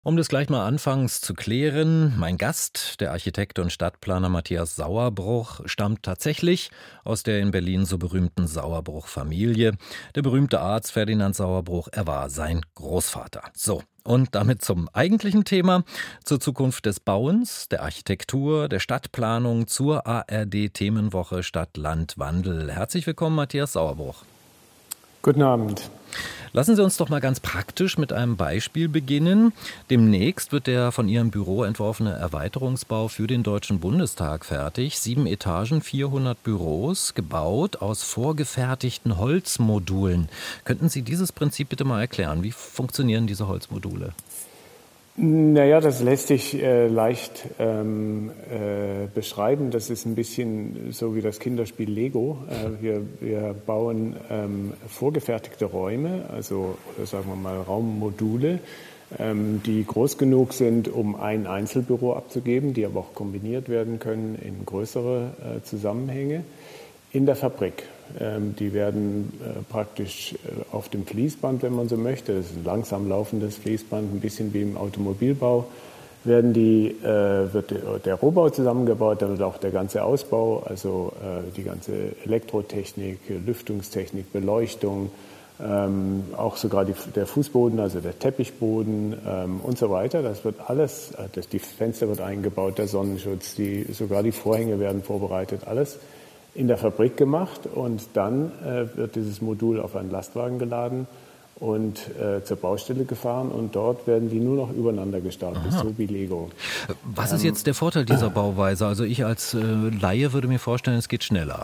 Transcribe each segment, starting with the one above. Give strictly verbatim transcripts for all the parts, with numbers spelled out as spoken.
Um das gleich mal anfangs zu klären, mein Gast, der Architekt und Stadtplaner Matthias Sauerbruch, stammt tatsächlich aus der in Berlin so berühmten Sauerbruch-Familie. Der berühmte Arzt Ferdinand Sauerbruch, er war sein Großvater. So, und damit zum eigentlichen Thema, zur Zukunft des Bauens, der Architektur, der Stadtplanung, zur A R D-Themenwoche Stadt-Land-Wandel. Herzlich willkommen, Matthias Sauerbruch. Guten Abend. Lassen Sie uns doch mal ganz praktisch mit einem Beispiel beginnen. Demnächst wird der von Ihrem Büro entworfene Erweiterungsbau für den Deutschen Bundestag fertig. Sieben Etagen, vierhundert Büros, gebaut aus vorgefertigten Holzmodulen. Könnten Sie dieses Prinzip bitte mal erklären? Wie funktionieren diese Holzmodule? Naja, das lässt sich äh, leicht ähm, äh, beschreiben. Das ist ein bisschen so wie das Kinderspiel Lego. Äh, wir, wir bauen ähm, vorgefertigte Räume, also oder sagen wir mal Raummodule, ähm, die groß genug sind, um ein Einzelbüro abzugeben, die aber auch kombiniert werden können in größere äh, Zusammenhänge in der Fabrik. Die werden äh, praktisch äh, auf dem Fließband, wenn man so möchte, das ist ein langsam laufendes Fließband, ein bisschen wie im Automobilbau, werden die, äh, wird der Rohbau zusammengebaut, dann wird auch der ganze Ausbau, also äh, die ganze Elektrotechnik, Lüftungstechnik, Beleuchtung, ähm, auch sogar die, der Fußboden, also der Teppichboden ähm, und so weiter. Das wird alles, äh, das, die Fenster wird eingebaut, der Sonnenschutz, die, sogar die Vorhänge werden vorbereitet, alles in der Fabrik gemacht, und dann äh, wird dieses Modul auf einen Lastwagen geladen und äh, zur Baustelle gefahren, und dort werden die nur noch übereinander gestapelt, Aha. so wie Lego. Was ist jetzt der Vorteil dieser Bauweise? Also ich als äh, Laie würde mir vorstellen, es geht schneller.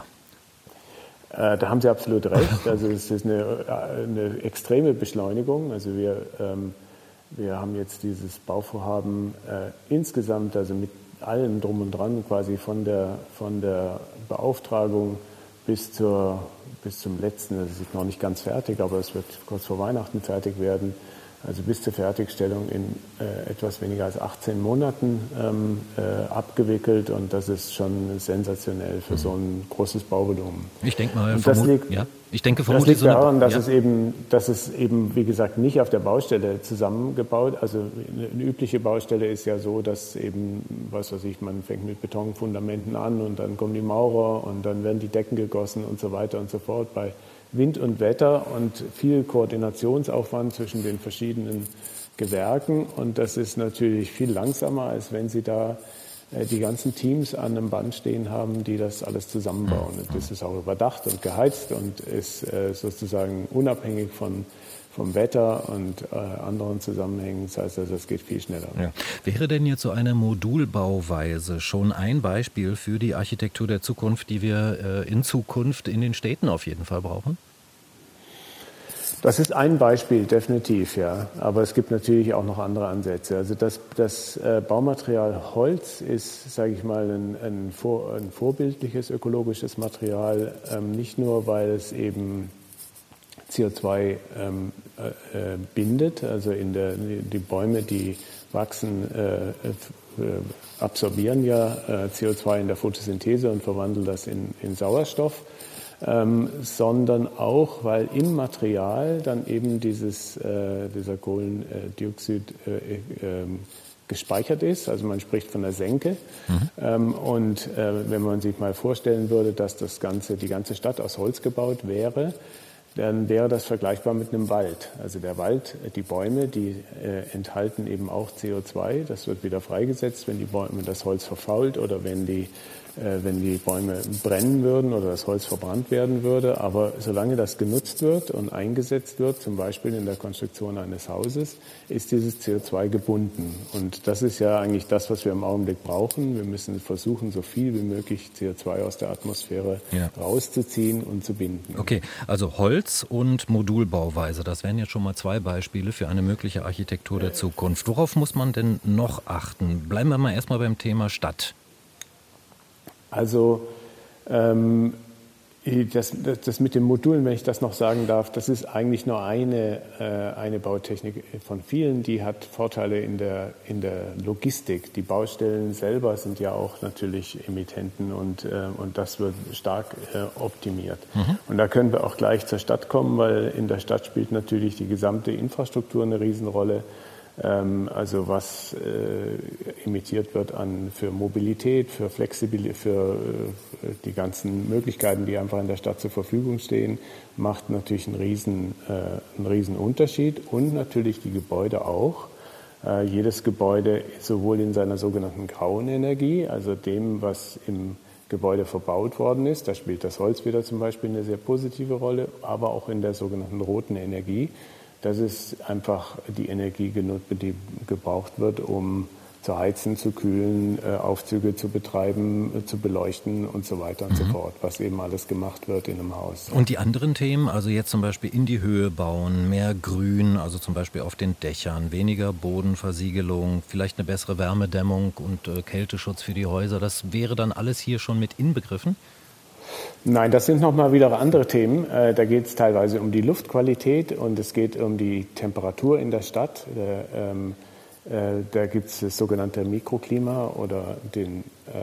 Äh, da haben Sie absolut recht. Also es ist eine, eine extreme Beschleunigung. Also wir, ähm, wir haben jetzt dieses Bauvorhaben äh, insgesamt, also mit allem drum und dran, quasi von der, von der Beauftragung bis, zur, bis zum letzten, das ist noch nicht ganz fertig, aber es wird kurz vor Weihnachten fertig werden, also bis zur Fertigstellung in äh, etwas weniger als achtzehn Monaten ähm, äh, abgewickelt, und das ist schon sensationell für mhm. so ein großes Bauvolumen. Ich denke mal, und das liegt, ja, ich denke das liegt so daran, dass, ja. es eben, dass es eben, wie gesagt, nicht auf der Baustelle zusammengebaut. Also eine, eine übliche Baustelle ist ja so, dass eben, was weiß ich, man fängt mit Betonfundamenten an und dann kommen die Maurer und dann werden die Decken gegossen und so weiter und so fort. Bei Wind und Wetter und viel Koordinationsaufwand zwischen den verschiedenen Gewerken, und das ist natürlich viel langsamer, als wenn Sie da äh, die ganzen Teams an einem Band stehen haben, die das alles zusammenbauen. Und das ist auch überdacht und geheizt und ist äh, sozusagen unabhängig von vom Wetter und äh, anderen Zusammenhängen. Das heißt also, es geht viel schneller. Ja. Wäre denn jetzt so eine Modulbauweise schon ein Beispiel für die Architektur der Zukunft, die wir äh, in Zukunft in den Städten auf jeden Fall brauchen? Das ist ein Beispiel, definitiv, ja. Aber es gibt natürlich auch noch andere Ansätze. Also das, das äh, Baumaterial Holz ist, sage ich mal, ein, ein, vor, ein vorbildliches ökologisches Material, ähm, nicht nur, weil es eben C O zwei ähm, äh, bindet, also in der, die Bäume, die wachsen, äh, äh, absorbieren ja äh, C O zwei in der Photosynthese und verwandeln das in, in Sauerstoff, ähm, sondern auch, weil im Material dann eben dieses, äh, dieser Kohlendioxid äh, äh, gespeichert ist, also man spricht von der Senke. Mhm. Ähm, und äh, wenn man sich mal vorstellen würde, dass das ganze, die ganze Stadt aus Holz gebaut wäre, dann wäre das vergleichbar mit einem Wald. Also der Wald, die Bäume, die äh, enthalten eben auch C O zwei. Das wird wieder freigesetzt, wenn die Bäume, das Holz verfault oder wenn die, äh, wenn die Bäume brennen würden oder das Holz verbrannt werden würde. Aber solange das genutzt wird und eingesetzt wird, zum Beispiel in der Konstruktion eines Hauses, ist dieses C O zwei gebunden. Und das ist ja eigentlich das, was wir im Augenblick brauchen. Wir müssen versuchen, so viel wie möglich C O zwei aus der Atmosphäre ja. rauszuziehen und zu binden. Okay, also Holz und Modulbauweise, das wären jetzt schon mal zwei Beispiele für eine mögliche Architektur der Zukunft. Worauf muss man denn noch achten? Bleiben wir mal erstmal beim Thema Stadt. Also ähm, das, das, das mit den Modulen, wenn ich das noch sagen darf, das ist eigentlich nur eine, äh, eine Bautechnik von vielen, die hat Vorteile in der, in der Logistik. Die Baustellen selber sind ja auch natürlich Emittenten, und, äh, und das wird stark äh, optimiert. Mhm. Und da können wir auch gleich zur Stadt kommen, weil in der Stadt spielt natürlich die gesamte Infrastruktur eine Riesenrolle. ähm, also was äh, emittiert wird an für Mobilität, für Flexibilität, für äh, die ganzen Möglichkeiten, die einfach in der Stadt zur Verfügung stehen, macht natürlich einen riesen, äh, einen riesen Unterschied und natürlich die Gebäude auch. Äh, jedes Gebäude sowohl in seiner sogenannten grauen Energie, also dem, was im Gebäude verbaut worden ist, da spielt das Holz wieder zum Beispiel eine sehr positive Rolle, aber auch in der sogenannten roten Energie. Das ist einfach die Energie, die gebraucht wird, um zu heizen, zu kühlen, Aufzüge zu betreiben, zu beleuchten und so weiter und mhm. so fort, was eben alles gemacht wird in einem Haus. Und die anderen Themen, also jetzt zum Beispiel in die Höhe bauen, mehr Grün, also zum Beispiel auf den Dächern, weniger Bodenversiegelung, vielleicht eine bessere Wärmedämmung und äh, Kälteschutz für die Häuser, das wäre dann alles hier schon mit inbegriffen? Nein, das sind nochmal wieder andere Themen. Da geht es teilweise um die Luftqualität und es geht um die Temperatur in der Stadt. Da gibt es das sogenannte Mikroklima oder den,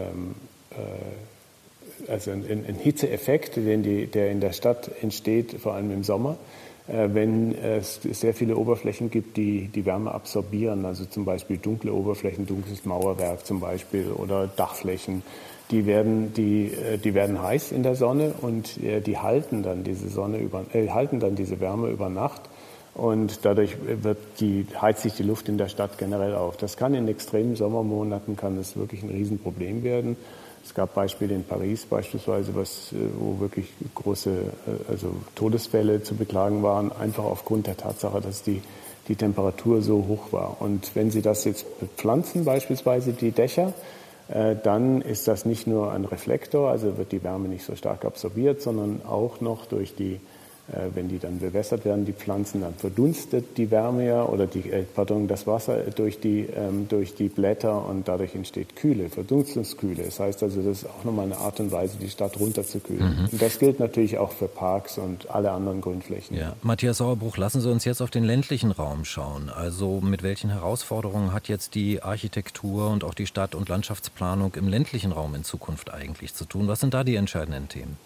also einen Hitzeeffekt, den die, der in der Stadt entsteht, vor allem im Sommer, wenn es sehr viele Oberflächen gibt, die die Wärme absorbieren, also zum Beispiel dunkle Oberflächen, dunkles Mauerwerk zum Beispiel oder Dachflächen. Die werden, die, die werden heiß in der Sonne und die halten dann diese Sonne über, äh, halten dann diese Wärme über Nacht und dadurch wird die, heizt sich die Luft in der Stadt generell auf. Das kann in extremen Sommermonaten kann das wirklich ein Riesenproblem werden. Es gab Beispiele in Paris beispielsweise, was, wo wirklich große also Todesfälle zu beklagen waren, einfach aufgrund der Tatsache, dass die, die Temperatur so hoch war. Und wenn Sie das jetzt bepflanzen, beispielsweise die Dächer, dann ist das nicht nur ein Reflektor, also wird die Wärme nicht so stark absorbiert, sondern auch noch durch die, wenn die dann bewässert werden, die Pflanzen, dann verdunstet die Wärme ja oder die, pardon, das Wasser durch die, durch die Blätter und dadurch entsteht Kühle, Verdunstungskühle. Das heißt also, das ist auch nochmal eine Art und Weise, die Stadt runterzukühlen. Mhm. Und das gilt natürlich auch für Parks und alle anderen Grünflächen. Ja. Matthias Sauerbruch, lassen Sie uns jetzt auf den ländlichen Raum schauen. Also mit welchen Herausforderungen hat jetzt die Architektur und auch die Stadt- und Landschaftsplanung im ländlichen Raum in Zukunft eigentlich zu tun? Was sind da die entscheidenden Themen?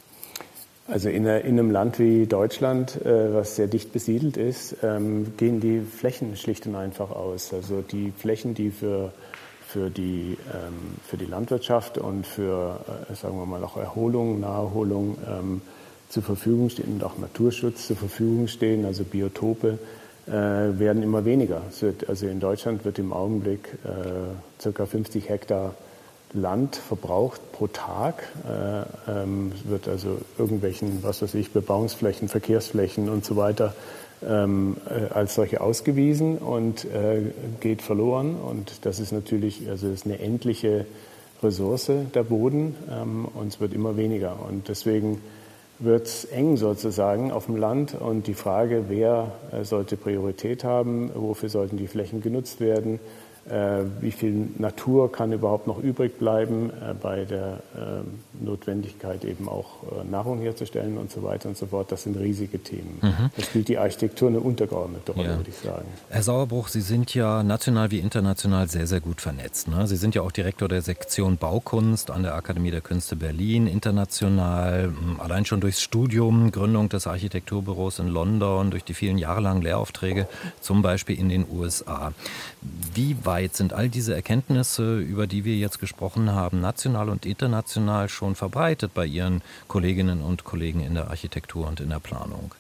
Also in, in einem Land wie Deutschland, äh, was sehr dicht besiedelt ist, ähm, gehen die Flächen schlicht und einfach aus. Also die Flächen, die für, für, die, ähm, für die Landwirtschaft und für, äh, sagen wir mal, auch Erholung, Naherholung ähm, zur Verfügung stehen und auch Naturschutz zur Verfügung stehen, also Biotope, äh, werden immer weniger. Also in Deutschland wird im Augenblick äh, ca. fünfzig Hektar Land verbraucht pro Tag, äh, ähm, wird also irgendwelchen, was weiß ich, Bebauungsflächen, Verkehrsflächen und so weiter ähm, äh, als solche ausgewiesen und äh, geht verloren. Und das ist natürlich, also das ist eine endliche Ressource, der Boden, ähm, und es wird immer weniger. Und deswegen wird es eng sozusagen auf dem Land und die Frage, wer äh, sollte Priorität haben, wofür sollten die Flächen genutzt werden, wie viel Natur kann überhaupt noch übrig bleiben bei der Notwendigkeit, eben auch Nahrung herzustellen und so weiter und so fort. Das sind riesige Themen. Mhm. Da spielt die Architektur eine untergeordnete Rolle, ja. würde ich sagen. Herr Sauerbruch, Sie sind ja national wie international sehr, sehr gut vernetzt. Ne? Sie sind ja auch Direktor der Sektion Baukunst an der Akademie der Künste Berlin, international, allein schon durchs Studium, Gründung des Architekturbüros in London, durch die vielen jahrelangen Lehraufträge, zum Beispiel in den U S A. Wie weit sind all diese Erkenntnisse, über die wir jetzt gesprochen haben, national und international schon verbreitet bei Ihren Kolleginnen und Kollegen in der Architektur und in der Planung?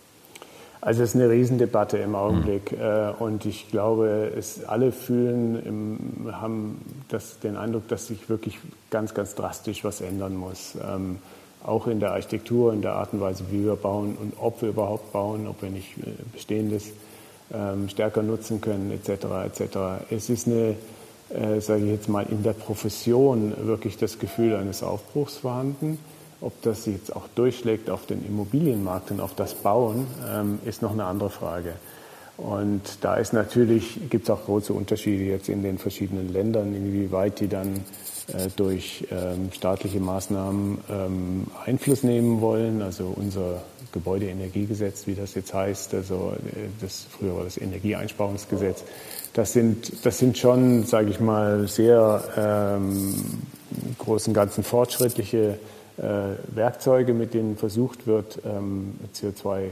Also es ist eine Riesendebatte im Augenblick mhm. und ich glaube, es alle fühlen, haben das, den Eindruck, dass sich wirklich ganz, ganz drastisch was ändern muss. Ähm, auch in der Architektur, in der Art und Weise, wie wir bauen und ob wir überhaupt bauen, ob wir nicht Bestehendes ähm, stärker nutzen können, et cetera et cetera. Es ist eine, äh, sage ich jetzt mal, in der Profession wirklich das Gefühl eines Aufbruchs vorhanden. Ob das jetzt auch durchschlägt auf den Immobilienmarkt und auf das Bauen, ähm, ist noch eine andere Frage. Und da ist natürlich, gibt es auch große Unterschiede jetzt in den verschiedenen Ländern, inwieweit die dann äh, durch ähm, staatliche Maßnahmen ähm, Einfluss nehmen wollen. Also unser Gebäudeenergiegesetz, wie das jetzt heißt, also das früher war das Energieeinsparungsgesetz. Das sind, das sind schon, sage ich mal, sehr ähm, großen ganzen fortschrittliche äh, Werkzeuge, mit denen versucht wird, ähm, C O zwei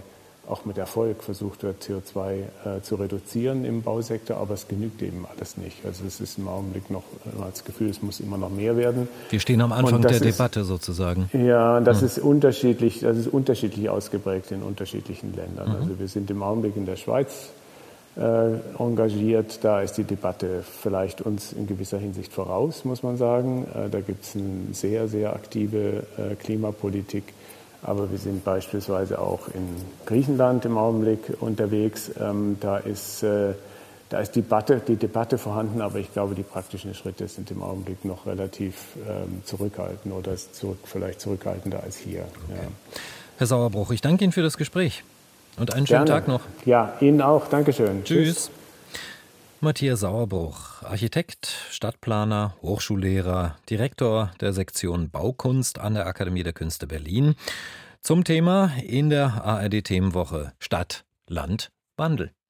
auch mit Erfolg versucht wird, C O zwei äh, zu reduzieren im Bausektor, aber es genügt eben alles nicht. Also es ist im Augenblick noch, man hat das Gefühl, es muss immer noch mehr werden. Wir stehen am Anfang der ist, Debatte sozusagen. Ja, das hm. ist unterschiedlich, das ist unterschiedlich ausgeprägt in unterschiedlichen Ländern. Mhm. Also wir sind im Augenblick in der Schweiz äh, engagiert. Da ist die Debatte vielleicht uns in gewisser Hinsicht voraus, muss man sagen. Äh, da gibt es eine sehr, sehr aktive äh, Klimapolitik. Aber wir sind beispielsweise auch in Griechenland im Augenblick unterwegs. Ähm, da ist, äh, da ist die Debatte, die Debatte vorhanden, aber ich glaube, die praktischen Schritte sind im Augenblick noch relativ ähm, zurückhaltend oder zurück, vielleicht zurückhaltender als hier. Okay. Ja. Herr Sauerbruch, ich danke Ihnen für das Gespräch und einen schönen Gerne. Tag noch. Ja, Ihnen auch. Dankeschön. Tschüss. Tschüss. Matthias Sauerbruch, Architekt, Stadtplaner, Hochschullehrer, Direktor der Sektion Baukunst an der Akademie der Künste Berlin. Zum Thema in der A R D-Themenwoche Stadt, Land, Wandel.